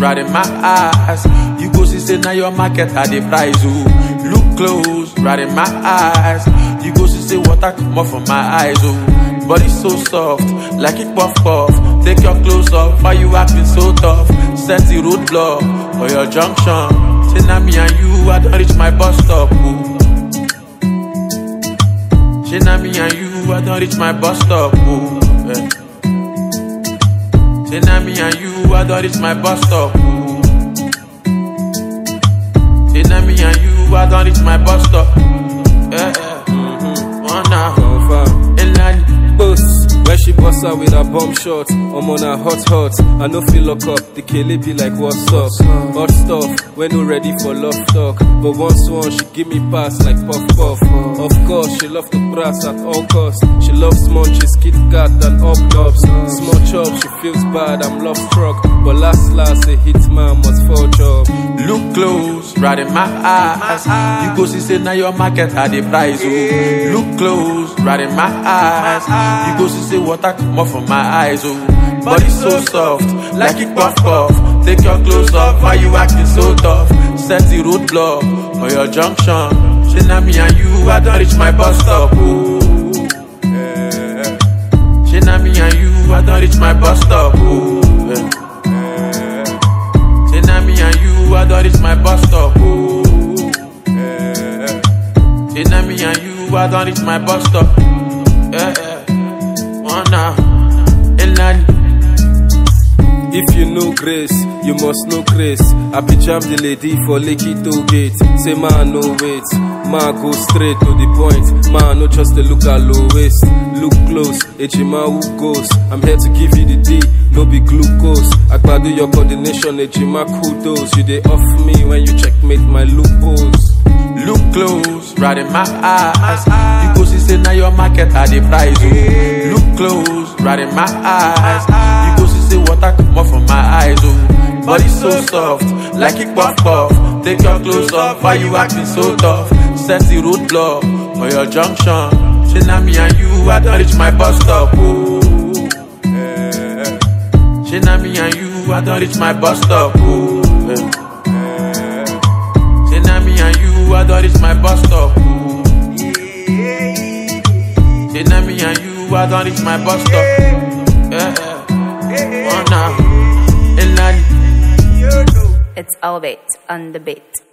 right in my eyes. You go see say now your market at the price, oh. Look close, right in my eyes. You go see say water come off from my eyes, oh. Body so soft, like it puff puff. Take your clothes off, why you acting so tough? Set the roadblock for your junction. Say now me and you, I don't reach my bus stop, oh. Say now me and you, I don't reach my bus stop, oh. Yeah. Say now me and you, I don't reach my bus stop, oh. Say now me and you, I don't reach my bus stop. Yeah, yeah. Oh, now. Boss, when she bust out with her bomb shot, I'm on her hot. I no feel lock up, the kele be like what's up. Hot stuff, when no ready for love talk. But once she give me pass like puff puff. Of course, she love to brass at all costs. She loves munchies, Kit Kat and up-dubs. Small chop, she feels bad, I'm love struck. But last, a hitman must fall job. Look close, right in my eyes. You go see say now your market at the price, oh. Look close, right in my eyes. You go see say water come off from my eyes, oh. Body so soft, like it puff puff. Take your clothes off, why you acting so tough? Set the roadblock for your junction. Say now me and you, I don't reach my bus stop, oh. Say now me and you, I don't reach my bus stop, oh. Say now me and you, I don't reach my bus stop, oh. Say now me and you, I don't reach my bus stop. Yeah, yeah. Oh, now. If you know grace, you must know grace. I be jam the lady for Lekki Toll Gate. Say man no wait, man go straight to the point. Man no just a look at low waist. Look close, Ejima who goes. I'm here to give you the D, no be glucose. Agbado your coordination, Ejima kudos. You dey off me when you checkmate my loopholes. Look close, right in my eyes. You go see say now your market at the price, oh. Look close, right in my eyes. You go see say water come off from my eyes, oh. Body so soft, like it puff puff. Take your clothes off, why you acting so tough? Set the roadblock for your junction. Say now me and you, I don't reach my bus stop, oh. Say now me and you, I don't reach my bus stop, oh. Say now me and you, I don't reach my bus stop, oh. Say now me and you, I don't reach my bus stop. Yeah, yeah. Oh, now. It's Elevate on the beat.